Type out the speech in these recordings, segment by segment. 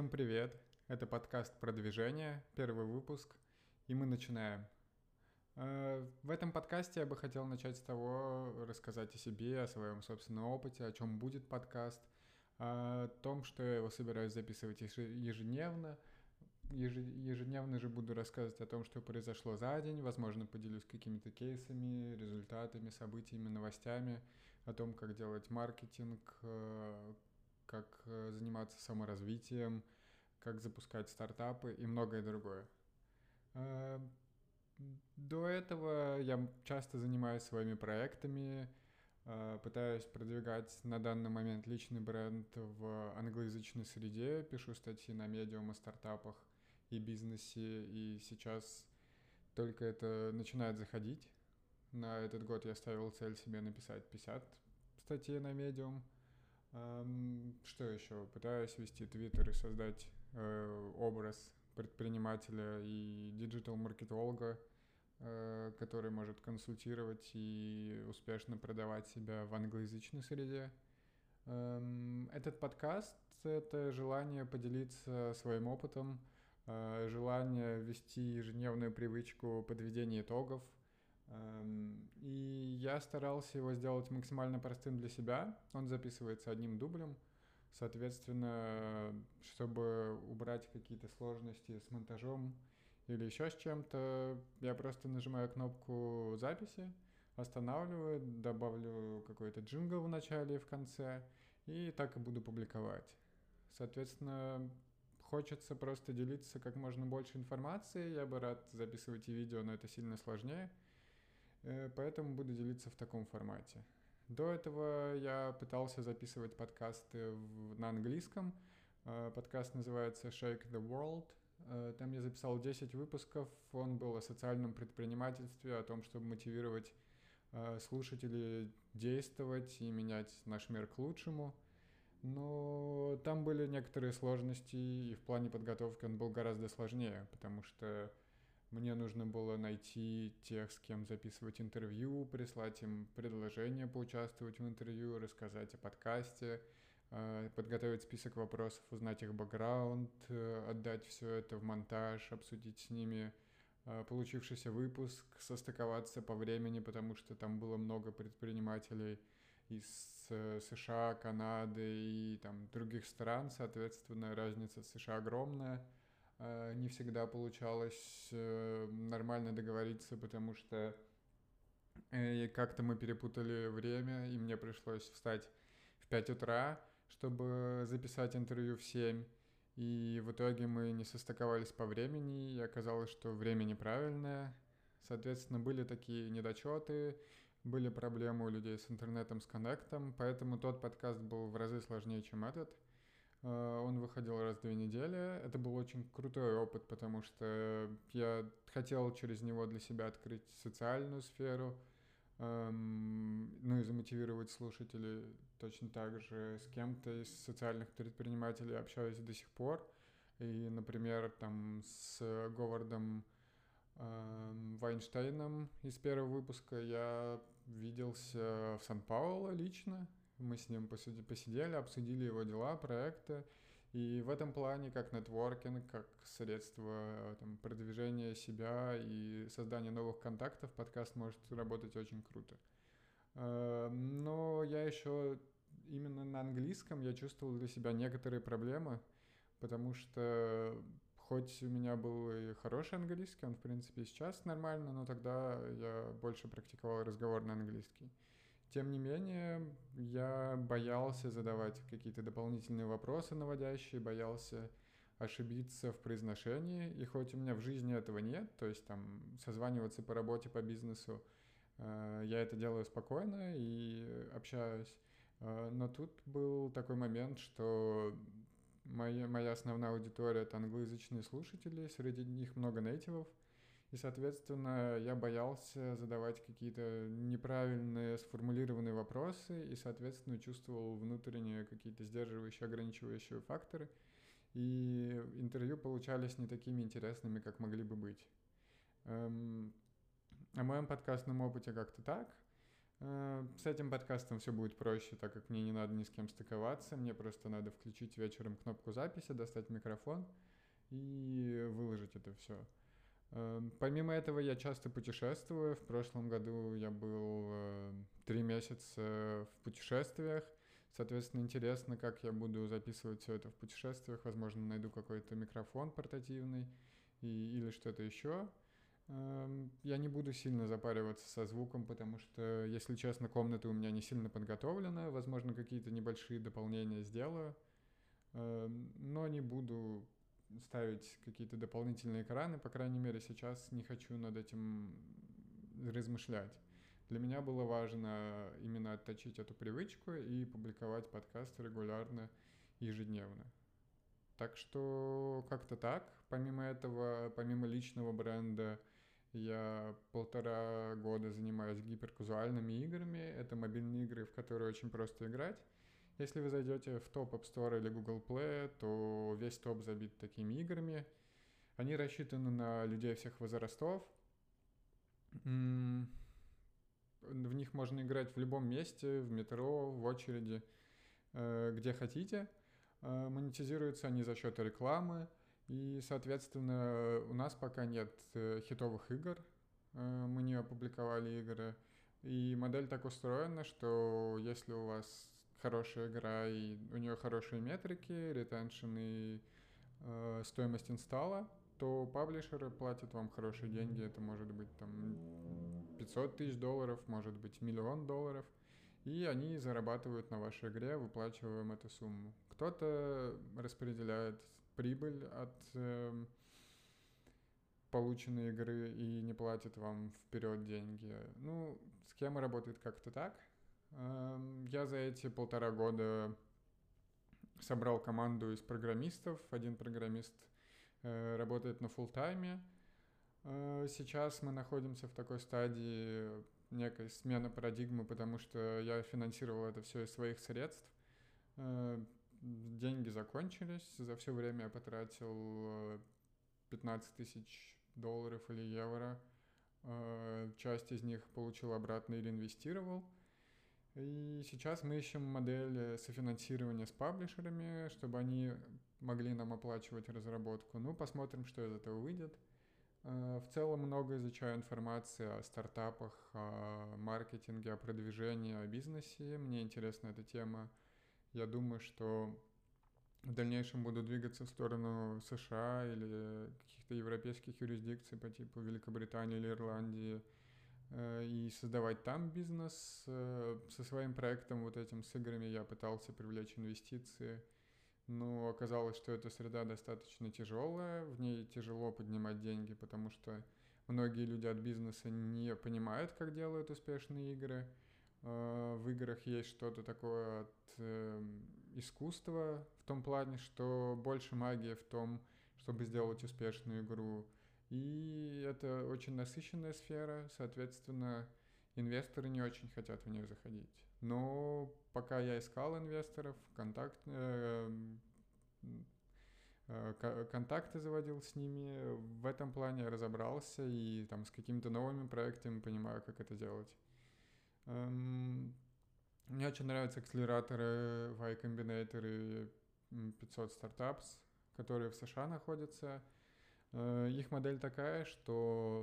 Всем привет! Это подкаст «Продвижение», первый выпуск, и мы начинаем. В этом подкасте я бы хотел начать с того, рассказать о себе, о своем собственном опыте, о чем будет подкаст, о том, что я его собираюсь записывать ежедневно. Ежедневно же буду рассказывать о том, что произошло за день, возможно, поделюсь какими-то кейсами, результатами, событиями, новостями, о том, как делать маркетинг, как заниматься саморазвитием, как запускать стартапы и многое другое. Э, До этого я часто занимаюсь своими проектами, пытаюсь продвигать на данный момент личный бренд в англоязычной среде, пишу статьи на Medium о стартапах и бизнесе, и сейчас только это начинает заходить. На этот год я ставил цель себе написать 50 статей на Medium. Что еще? Пытаюсь вести твиттер и создать образ предпринимателя и диджитал-маркетолога, который может консультировать и успешно продавать себя в англоязычной среде. Этот подкаст — это желание поделиться своим опытом, желание ввести ежедневную привычку подведения итогов. И я старался его сделать максимально простым для себя. Он записывается одним дублем. Соответственно, чтобы убрать какие-то сложности с монтажом или еще с чем-то, я просто нажимаю кнопку записи, останавливаю, добавлю какой-то джингл в начале и в конце, и так и буду публиковать. Соответственно, хочется просто делиться как можно больше информации. Я бы рад записывать и видео, но это сильно сложнее. Поэтому буду делиться в таком формате. До этого я пытался записывать подкасты на английском. Подкаст называется Shake the World. Там я записал 10 выпусков. Он был о социальном предпринимательстве, о том, чтобы мотивировать слушателей действовать и менять наш мир к лучшему. Но там были некоторые сложности, и в плане подготовки он был гораздо сложнее, потому что мне нужно было найти тех, с кем записывать интервью, прислать им предложение поучаствовать в интервью, рассказать о подкасте, подготовить список вопросов, узнать их бэкграунд, отдать все это в монтаж, обсудить с ними получившийся выпуск, состыковаться по времени, потому что там было много предпринимателей из США, Канады и там других стран, соответственно, разница в США огромная. Не всегда получалось нормально договориться, потому что как-то мы перепутали время, и мне пришлось встать в 5 утра, чтобы записать интервью в 7. И в итоге мы не состыковались по времени, и оказалось, что время неправильное. Соответственно, были такие недочеты, были проблемы у людей с интернетом, с коннектом, поэтому тот подкаст был в разы сложнее, чем этот. Он выходил раз в 2 недели. Это был очень крутой опыт, потому что я хотел через него для себя открыть социальную сферу, ну и замотивировать слушателей. Точно так же с кем-то из социальных предпринимателей общаюсь до сих пор. И, например, там с Говардом Вайнштейном из первого выпуска я виделся в Сан-Пауло лично. Мы с ним посидели, обсудили его дела, проекты. И в этом плане, как нетворкинг, как средство там, продвижения себя и создания новых контактов, подкаст может работать очень круто. Но я еще именно на английском я чувствовал для себя некоторые проблемы, потому что хоть у меня был и хороший английский, он в принципе сейчас нормально, но тогда я больше практиковал разговор на английский. Тем не менее, я боялся задавать какие-то дополнительные вопросы наводящие, боялся ошибиться в произношении. И хоть у меня в жизни этого нет, то есть там созваниваться по работе, по бизнесу, я это делаю спокойно и общаюсь. Но тут был такой момент, что моя основная аудитория — это англоязычные слушатели, среди них много нейтивов. И, соответственно, я боялся задавать какие-то неправильные сформулированные вопросы и, соответственно, чувствовал внутренние какие-то сдерживающие, ограничивающие факторы. И интервью получались не такими интересными, как могли бы быть. О моем подкастном опыте как-то так. С этим подкастом все будет проще, так как мне не надо ни с кем стыковаться, мне просто надо включить вечером кнопку записи, достать микрофон и выложить это все. Помимо этого я часто путешествую. В прошлом году я был 3 месяца в путешествиях. Соответственно, интересно, как я буду записывать все это в путешествиях. Возможно, найду какой-то микрофон портативный или что-то еще. Я не буду сильно запариваться со звуком, потому что, если честно, комната у меня не сильно подготовлена. Возможно, какие-то небольшие дополнения сделаю, но не буду ставить какие-то дополнительные экраны. По крайней мере, сейчас не хочу над этим размышлять. Для меня было важно именно отточить эту привычку и публиковать подкаст регулярно, ежедневно. Так что как-то так. Помимо этого, помимо личного бренда, я 1,5 года занимаюсь гиперказуальными играми. Это мобильные игры, в которые очень просто играть. Если вы зайдете в топ App Store или Google Play, то весь топ забит такими играми. Они рассчитаны на людей всех возрастов. В них можно играть в любом месте, в метро, в очереди, где хотите. Монетизируются они за счет рекламы. И, соответственно, у нас пока нет хитовых игр. Мы не опубликовали игры. И модель так устроена, что если у вас хорошая игра и у нее хорошие метрики, ретеншн и стоимость инсталла, то паблишеры платят вам хорошие деньги. Это может быть там $500,000, может быть $1 миллион. И они зарабатывают на вашей игре, выплачивая им эту сумму. Кто-то распределяет прибыль от полученной игры и не платит вам вперед деньги. Ну, схема работает как-то так. Я за эти 1,5 года собрал команду из программистов. Один программист работает на фулл-тайме. Сейчас мы находимся в такой стадии некой смены парадигмы, потому что я финансировал это все из своих средств. Деньги закончились. За все время я потратил $15,000 или евро. Часть из них получил обратно или инвестировал. И сейчас мы ищем модель софинансирования с паблишерами, чтобы они могли нам оплачивать разработку. Ну, посмотрим, что из этого выйдет. В целом много изучаю информации о стартапах, о маркетинге, о продвижении, о бизнесе. Мне интересна эта тема. Я думаю, что в дальнейшем буду двигаться в сторону США или каких-то европейских юрисдикций по типу Великобритании или Ирландии и создавать там бизнес. Со своим проектом вот этим с играми я пытался привлечь инвестиции, но оказалось, что эта среда достаточно тяжелая, в ней тяжело поднимать деньги, потому что многие люди от бизнеса не понимают, как делают успешные игры. В играх есть что-то такое от искусства, в том плане, что больше магии в том, чтобы сделать успешную игру. И это очень насыщенная сфера, соответственно, инвесторы не очень хотят в нее заходить. Но пока я искал инвесторов, контакты заводил с ними, в этом плане я разобрался и там с какими-то новыми проектами понимаю, как это делать. Мне очень нравятся акселераторы Y Combinator и 500 Startups, которые в США находятся. Их модель такая, что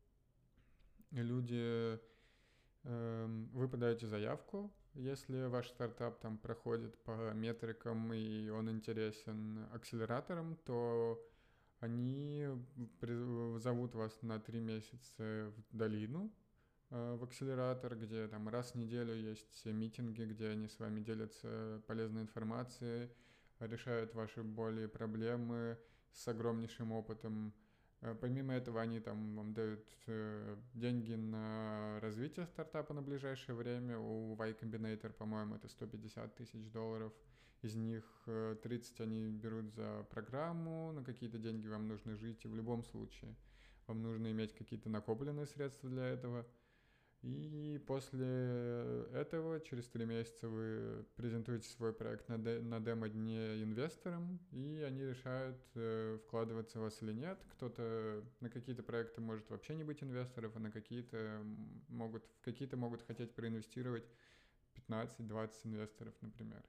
люди, вы подаете заявку, если ваш стартап там проходит по метрикам и он интересен акселераторам, то они зовут вас на 3 месяца в долину, в акселератор, где там раз в неделю есть митинги, где они с вами делятся полезной информацией, решают ваши боли и проблемы с огромнейшим опытом. Помимо этого, они там вам дают деньги на развитие стартапа на ближайшее время. У Y Combinator, по-моему, это $150,000. Из них 30 они берут за программу, на какие-то деньги вам нужно жить, и в любом случае вам нужно иметь какие-то накопленные средства для этого. И после этого, через 3 месяца, вы презентуете свой проект на демо-дне инвесторам, и они решают, вкладываться в вас или нет. Кто-то на какие-то проекты может вообще не быть инвесторов, а на какие-то могут хотеть проинвестировать 15-20 инвесторов, например.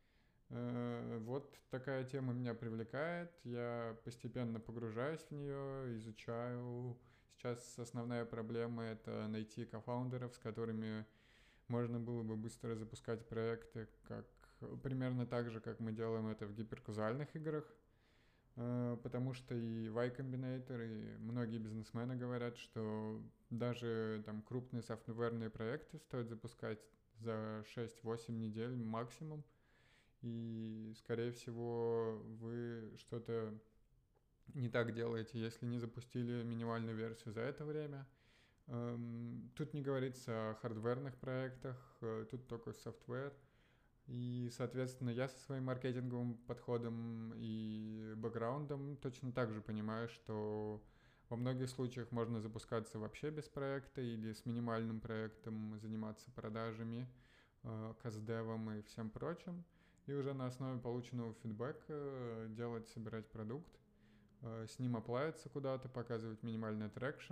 Вот такая тема меня привлекает, я постепенно погружаюсь в нее, изучаю. Сейчас основная проблема — это найти кофаундеров, с которыми можно было бы быстро запускать проекты, примерно так же, как мы делаем это в гиперказуальных играх, потому что и Y Combinator, и многие бизнесмены говорят, что даже там крупные софтверные проекты стоит запускать за 6-8 недель максимум, и, скорее всего, вы что-то не так делаете, если не запустили минимальную версию за это время. Тут не говорится о хардверных проектах, тут только софтвер. И, соответственно, я со своим маркетинговым подходом и бэкграундом точно так же понимаю, что во многих случаях можно запускаться вообще без проекта или с минимальным проектом, заниматься продажами, каздевом и всем прочим. И уже на основе полученного фидбэка собирать продукт, с ним оплавиться куда-то, показывать минимальный трекшн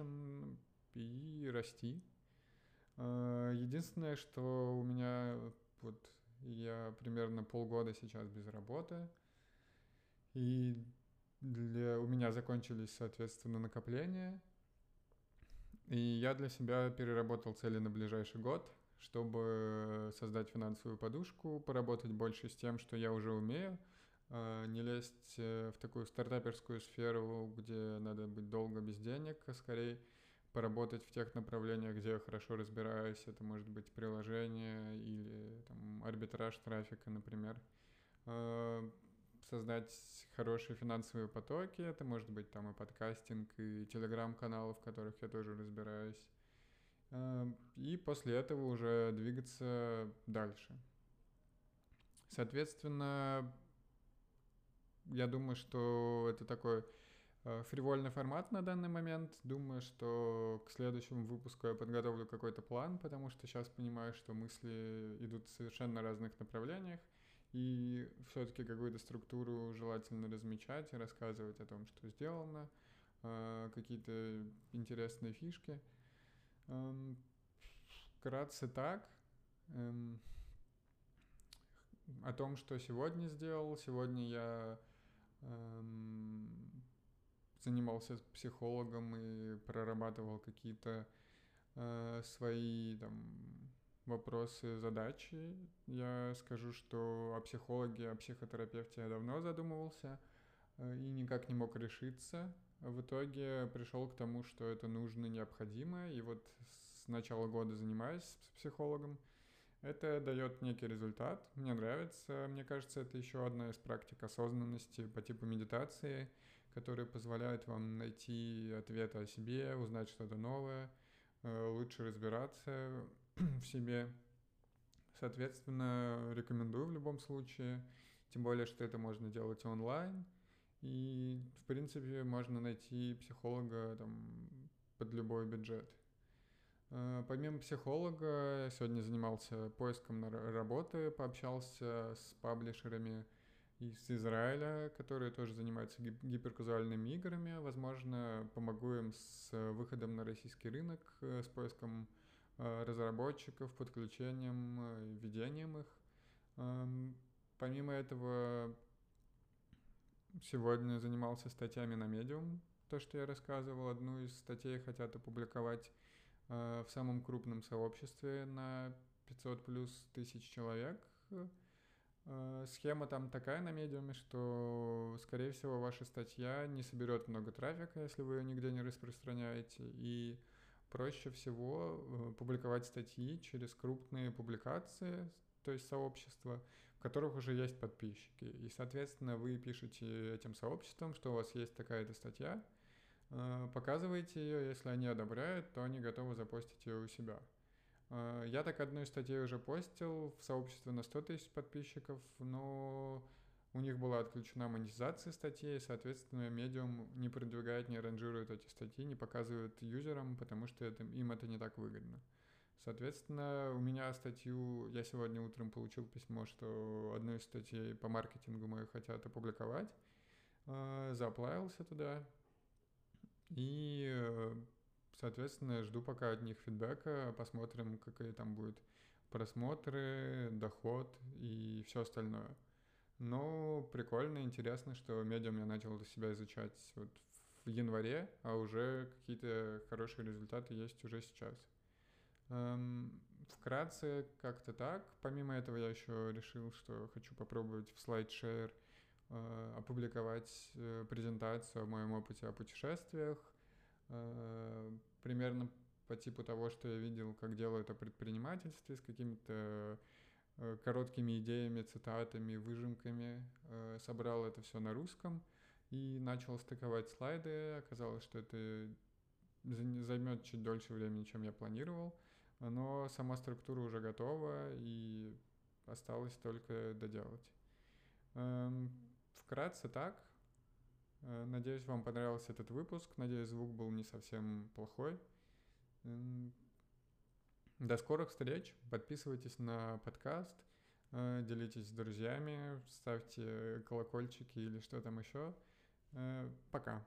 и расти. Единственное, что у меня я примерно полгода сейчас без работы, и у меня закончились, соответственно, накопления, и я для себя переработал цели на ближайший год, чтобы создать финансовую подушку, поработать больше с тем, что я уже умею, не лезть в такую стартаперскую сферу, где надо быть долго без денег, а скорее поработать в тех направлениях, где я хорошо разбираюсь. Это может быть приложение или там, арбитраж трафика, например. Создать хорошие финансовые потоки. Это может быть там и подкастинг, и телеграм-каналы, в которых я тоже разбираюсь. И после этого уже двигаться дальше. Соответственно, я думаю, что это такой фривольный формат на данный момент. Думаю, что к следующему выпуску я подготовлю какой-то план, потому что сейчас понимаю, что мысли идут в совершенно разных направлениях. И все-таки какую-то структуру желательно размечать и рассказывать о том, что сделано, какие-то интересные фишки. Вкратце так. О том, что сегодня сделал. Сегодня я занимался с психологом и прорабатывал какие-то свои там вопросы, задачи. Я скажу, что о психологе, о психотерапевте я давно задумывался и никак не мог решиться. В итоге пришел к тому, что это нужно, необходимо, и вот с начала года занимаюсь с психологом. Это дает некий результат, мне нравится. Мне кажется, это еще одна из практик осознанности по типу медитации, которые позволяют вам найти ответы о себе, узнать что-то новое, лучше разбираться в себе. Соответственно, рекомендую в любом случае, тем более, что это можно делать онлайн. И, в принципе, можно найти психолога там, под любой бюджет. Помимо психолога, я сегодня занимался поиском работы, пообщался с паблишерами из Израиля, которые тоже занимаются гиперказуальными играми. Возможно, помогу им с выходом на российский рынок, с поиском разработчиков, подключением, ведением их. Помимо этого, сегодня занимался статьями на Medium. То, что я рассказывал, одну из статей хотят опубликовать в самом крупном сообществе на 500 плюс тысяч человек. Схема там такая на медиуме, что, скорее всего, ваша статья не соберет много трафика, если вы ее нигде не распространяете, и проще всего публиковать статьи через крупные публикации, то есть сообщества, в которых уже есть подписчики. И, соответственно, вы пишете этим сообществам, что у вас есть такая-то статья, показываете ее, если они одобряют, то они готовы запостить ее у себя. Я так одну из статей уже постил в сообществе на 100 тысяч подписчиков, но у них была отключена монетизация статей, соответственно, Medium не продвигает, не ранжирует эти статьи, не показывает юзерам, потому что им это не так выгодно. Соответственно, у меня статью, я сегодня утром получил письмо, что одну из статей по маркетингу мои хотят опубликовать. Зааплавился туда. И, соответственно, жду пока от них фидбэка, посмотрим, какие там будут просмотры, доход и все остальное. Но прикольно, интересно, что медиум я начал для себя изучать вот в январе, а уже какие-то хорошие результаты есть уже сейчас. Вкратце как-то так. Помимо этого я еще решил, что хочу попробовать в SlideShare опубликовать презентацию о моем опыте о путешествиях. Примерно по типу того, что я видел, как делают о предпринимательстве с какими-то короткими идеями, цитатами, выжимками. Собрал это все на русском и начал стыковать слайды. Оказалось, что это займет чуть дольше времени, чем я планировал. Но сама структура уже готова, и осталось только доделать. Вкратце так. Надеюсь, вам понравился этот выпуск. Надеюсь, звук был не совсем плохой. До скорых встреч. Подписывайтесь на подкаст, делитесь с друзьями, ставьте колокольчики или что там еще. Пока.